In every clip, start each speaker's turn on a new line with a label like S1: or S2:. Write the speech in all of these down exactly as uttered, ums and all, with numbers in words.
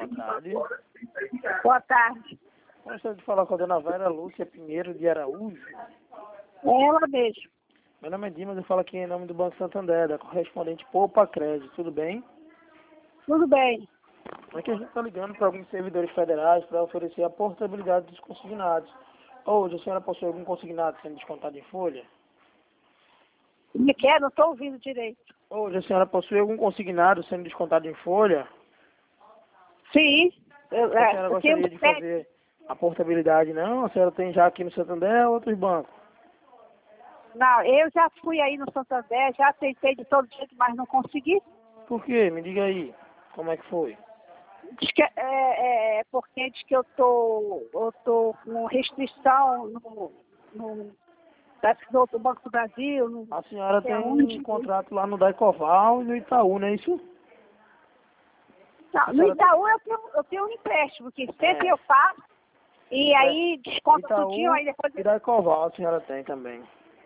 S1: Boa tarde.
S2: Boa tarde.
S1: Gostaria de falar com a dona Vera Lúcia Pinheiro de Araújo.
S2: É ela mesmo.
S1: Meu nome é Dimas, eu falo aqui em nome do Banco Santander, da correspondente Poupa Crédito, tudo bem?
S2: Tudo bem.
S1: Aqui a gente está ligando para alguns servidores federais para oferecer a portabilidade dos consignados. Hoje a senhora possui algum consignado sendo descontado em folha?
S2: Me quer? Não estou ouvindo direito.
S1: Hoje a senhora possui algum consignado sendo descontado em folha?
S2: Sim. Eu,
S1: A
S2: é,
S1: senhora
S2: eu
S1: gostaria
S2: tenho
S1: de
S2: sete.
S1: fazer a portabilidade, não? A senhora tem já aqui no Santander ou outros bancos?
S2: Não, eu já fui aí no Santander, já tentei de todo jeito, mas não consegui.
S1: Por quê? Me diga aí. Como é que foi?
S2: Diz que, é, é, é porque diz que eu tô, eu tô com restrição no, no, no, no Banco do Brasil. No,
S1: A senhora
S2: é
S1: tem
S2: onde?
S1: um contrato lá no Daicoval e no Itaú, não é isso?
S2: Não,
S1: A
S2: no
S1: senhora
S2: Itaú eu tenho, eu tenho um empréstimo, que sempre
S1: É.
S2: eu faço, e
S1: É.
S2: aí desconta
S1: Itaú
S2: tudinho, aí depois
S1: e Daicoval a senhora tem também.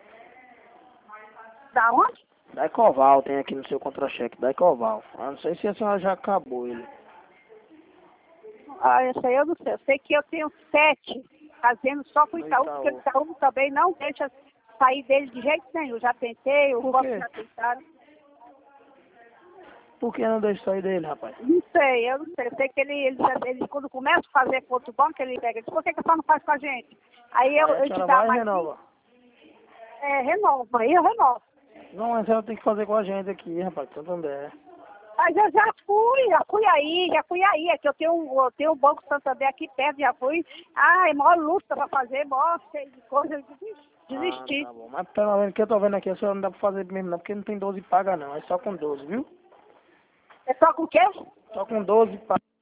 S2: da onde?
S1: Daicoval tem aqui no seu contra-cheque, Daicoval. Ah, não sei se a senhora já acabou ele.
S2: Ah, isso aí eu não sei. Eu sei que eu tenho sete fazendo só com o
S1: No
S2: Itaú,
S1: Itaú.
S2: porque o Itaú também não deixa sair dele de jeito nenhum. Já tentei, o
S1: Por
S2: banco
S1: quê?
S2: já tentaram.
S1: Por que não deixa sair dele, rapaz?
S2: Não sei, eu não sei. Eu sei que ele, ele, já- ele quando começa a fazer com outro banco, ele pega. Diz, por que que a senhora não faz com a gente? Aí eu,
S1: Aí a
S2: eu te
S1: senhora
S2: dá
S1: vai e
S2: mais.
S1: renova.
S2: É, renova. Aí eu renovo.
S1: Não, mas a senhora tem que fazer com a gente aqui, rapaz, Santander.
S2: Mas eu já fui, já fui aí, já fui aí. É que eu tenho, um- eu tenho um Banco Santander aqui perto, já fui. Ah, é maior luta pra fazer, maior cheio de coisa. Eu desisti.
S1: Ah,
S2: desisti.
S1: tá bom. Mas pelo menos que eu tô vendo aqui, a senhora não dá pra fazer mesmo não, porque não tem doze paga não, é só com doze, viu?
S2: É só com o quê?
S1: Só com doze paga.